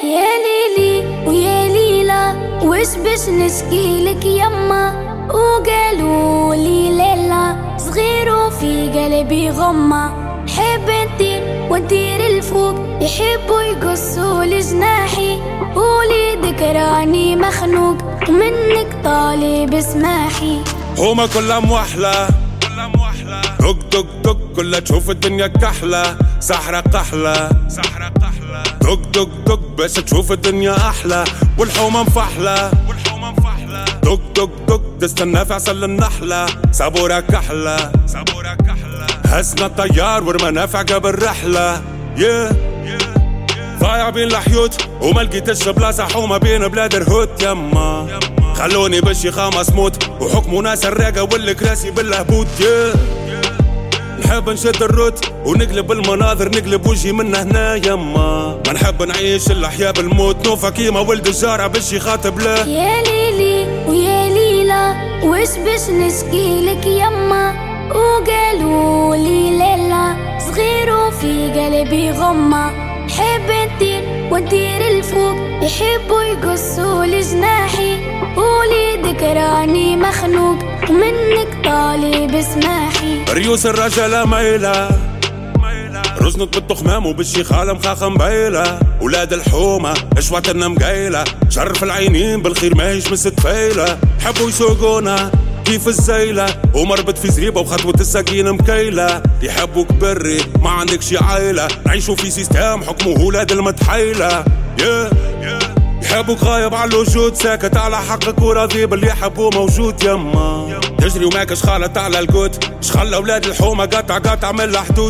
يا ليلي ويا ليلى وش بش نشكيلك يما، وقالوا لي ليلى صغير وفي قلبي غمة، حب ندير وندير الفوق يحبوا يقصوا لجناحي، وليدك راني مخنوق ومنك طالب اسماحي. هما كلها موحلة دق دق دق كلها تشوف الدنيا كحلة، سحرة قحلة دق دق دق باش تشوف الدنيا أحلى، والحومة مفحلة دق دق دق تستنى في عسل النحلة، صبورة كحلة هزنا الطيار ورمانا في عقب الرحلة. ضايع بين الحيوت وما لقيتش بلاصة حومة بين بلاد الهوت يما، خلوني بالشيخة مصموت وحكموا ناس الراقة والكراسي بالهبوط. نحب نشد الروت ونقلب المناظر، نقلب وجهي من هنا يما، ما نحب نعيش الأحياء بالموت، نوفا كيما ولد الجارة بالشي خاطب له. يا ليلي ويا ليلى وش بش نشكيلك يما، وقالوا لي ليلى صغير وفي قلبي غمة، حب ندير وندير الفوق يحبوا يقصوا لجناحي، وليدك راني مخنوق ومنك طالب اسماحي. ريوس الرجالة مايلة رزنت بالتخمام وبالشيخالة مخاخة مبايلة، ولاد الحومة اشواتنا مقايلة، شرف العينين بالخير ماهيش مستفايلة، حبوا يسوقونا كيف الزيلة ومربط في زريبة وخطوة السكينة مكيلة، يحبوك بري ما عندك شي عايلة، نعيشوا في سيستم حكمه ولاد المتحيلة. يحبوك غايب على الوجود ساكت على حقك وراضي باللي يحبوه موجود يما، تجري وماكش خالط على القوت شخل اولاد الحومة قطع من حدود.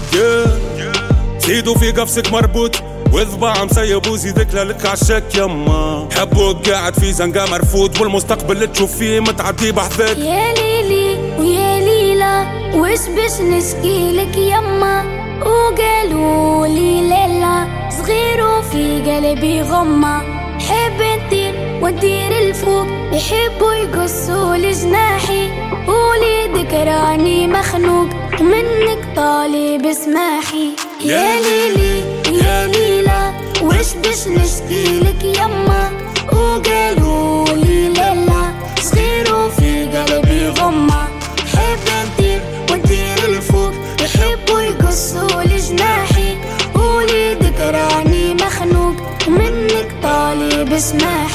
زيدوا في قفصك مربوط وذباع مسيب وزيدك لك عالشك يما، حبوك قاعد في زنقة مرفوض والمستقبل اللي تشوف فيه متعدي بحذاك. يا ليلي ويا ليلى وش بش نشكيلك يما، وقالوا لي ليلى صغير وفي قلبي غمة، حب ندير وندير الفوق يحبوا يقصوا لجناحي، وليدك راني مخنوق ومنك طالب اسماحي. يا ليلي يا ليلى وش بش نشكيلك يما، وقالوا لي ليلى صغير وفي قلبي غمة، حب ندير وندير الفوق يحبوا يقصوا لجناحي، وليدك راني مخنوق ومنك طالب اسماحي.